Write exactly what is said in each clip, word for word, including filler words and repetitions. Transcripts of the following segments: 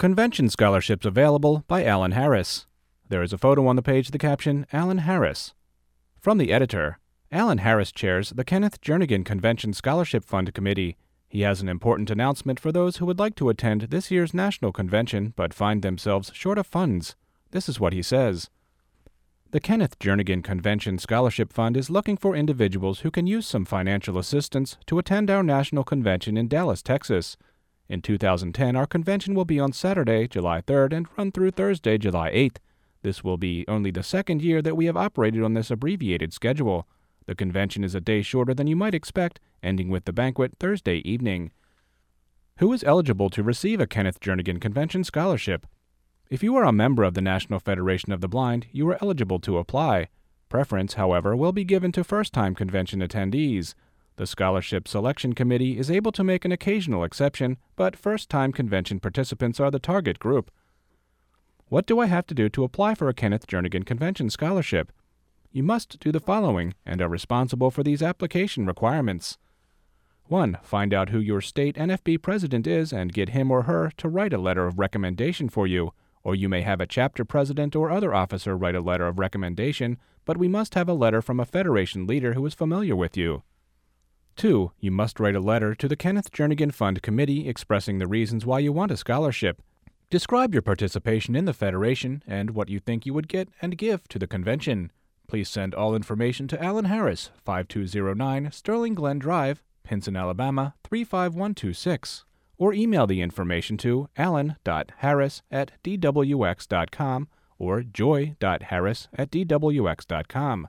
Convention Scholarships Available by Alan Harris. There is a photo on the page, the caption, Alan Harris. From the editor, Alan Harris chairs the Kenneth Jernigan Convention Scholarship Fund Committee. He has an important announcement for those who would like to attend this year's national convention but find themselves short of funds. This is what he says. The Kenneth Jernigan Convention Scholarship Fund is looking for individuals who can use some financial assistance to attend our national convention in Dallas, Texas. In two thousand ten, our convention will be on Saturday, July third, and run through Thursday, July eighth. This will be only the second year that we have operated on this abbreviated schedule. The convention is a day shorter than you might expect, ending with the banquet Thursday evening. Who is eligible to receive a Kenneth Jernigan Convention Scholarship? If you are a member of the National Federation of the Blind, you are eligible to apply. Preference, however, will be given to first-time convention attendees. The Scholarship Selection Committee is able to make an occasional exception, but first-time convention participants are the target group. What do I have to do to apply for a Kenneth Jernigan Convention Scholarship? You must do the following and are responsible for these application requirements. one. Find out who your state N F B president is and get him or her to write a letter of recommendation for you, or you may have a chapter president or other officer write a letter of recommendation, but we must have a letter from a federation leader who is familiar with you. two. You must write a letter to the Kenneth Jernigan Fund Committee expressing the reasons why you want a scholarship. Describe your participation in the federation and what you think you would get and give to the convention. Please send all information to Alan Harris, five two zero nine Sterling Glen Drive, Pinson, Alabama three five one two six, or email the information to alan dot harris at d w x dot com or joy dot harris at d w x dot com.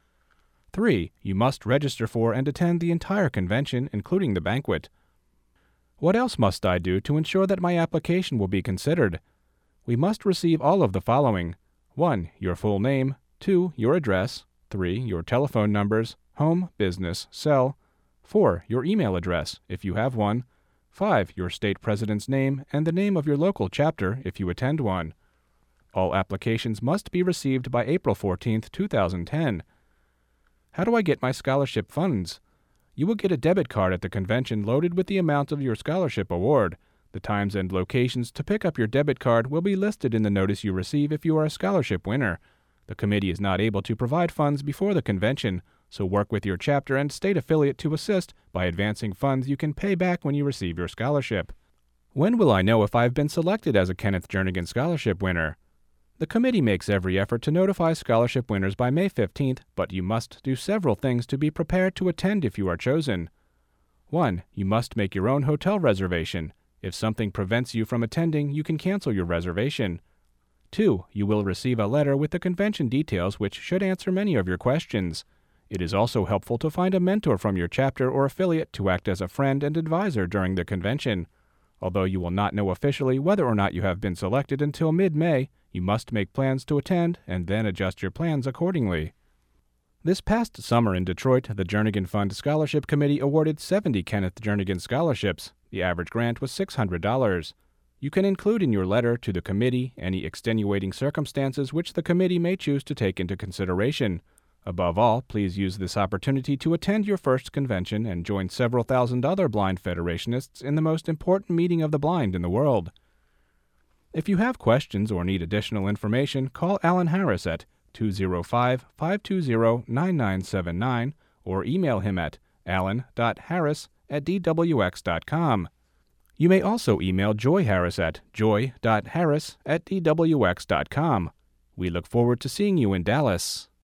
three. You must register for and attend the entire convention, including the banquet. What else must I do to ensure that my application will be considered? We must receive all of the following. one. Your full name. two. Your address. three. Your telephone numbers, home, business, cell. four. Your email address, if you have one. five. Your state president's name and the name of your local chapter, if you attend one. All applications must be received by April fourteenth, two thousand ten. How do I get my scholarship funds? You will get a debit card at the convention loaded with the amount of your scholarship award. The times and locations to pick up your debit card will be listed in the notice you receive if you are a scholarship winner. The committee is not able to provide funds before the convention, so work with your chapter and state affiliate to assist by advancing funds you can pay back when you receive your scholarship. When will I know if I have been selected as a Kenneth Jernigan Scholarship winner? The committee makes every effort to notify scholarship winners by May fifteenth, but you must do several things to be prepared to attend if you are chosen. one. You must make your own hotel reservation. If something prevents you from attending, you can cancel your reservation. two. You will receive a letter with the convention details which should answer many of your questions. It is also helpful to find a mentor from your chapter or affiliate to act as a friend and advisor during the convention. Although you will not know officially whether or not you have been selected until mid-May, you must make plans to attend and then adjust your plans accordingly. This past summer in Detroit, the Jernigan Fund Scholarship Committee awarded seventy Kenneth Jernigan scholarships. The average grant was six hundred dollars. You can include in your letter to the committee any extenuating circumstances which the committee may choose to take into consideration. Above all, please use this opportunity to attend your first convention and join several thousand other blind federationists in the most important meeting of the blind in the world. If you have questions or need additional information, call Alan Harris at two oh five, five two zero, nine nine seven nine or email him at alan dot harris at d w x dot com. You may also email Joy Harris at joy dot harris at d w x dot com. We look forward to seeing you in Dallas.